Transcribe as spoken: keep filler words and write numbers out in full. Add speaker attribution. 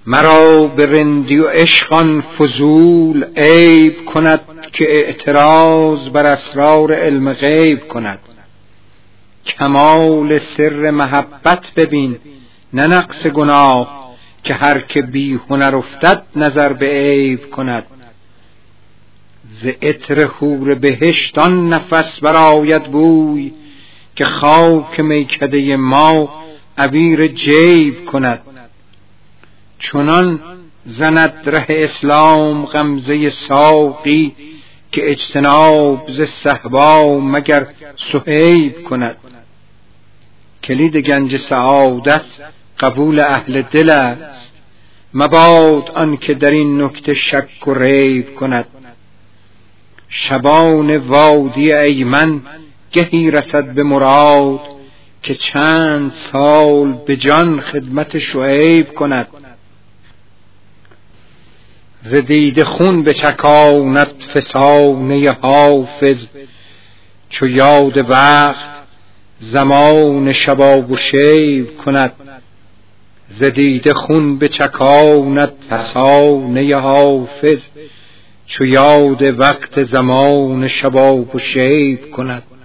Speaker 1: مرا به رندی و عشقان فضول عیب کند، که اعتراض بر اسرار علم غیب کند. کمال سر محبت ببین نه نقص گناه، که هر که بی هنر افتد نظر به عیب کند. ز عطر حور بهشت آن نفس برآید بوی، که خاک میکده ما عبیر جیب کند. چنان زند ره اسلام غمزه ساقی، که اجتناب ز صهبا مگر صهیب کند. کلید گنج سعادت قبول اهل دل است، مباد آن که در این نکته شک و ریب کند. شبان وادی ایمن گهی رسد به مراد، که چند سال به جان خدمت شعیب کند. ز دیده خون بچکاند فسانه حافظ، چو یاد وقت زمان شباب و شیب کند. ز دیده خون بچکاند فسانه حافظ، چو یاد وقت زمان شباب و شیب کند.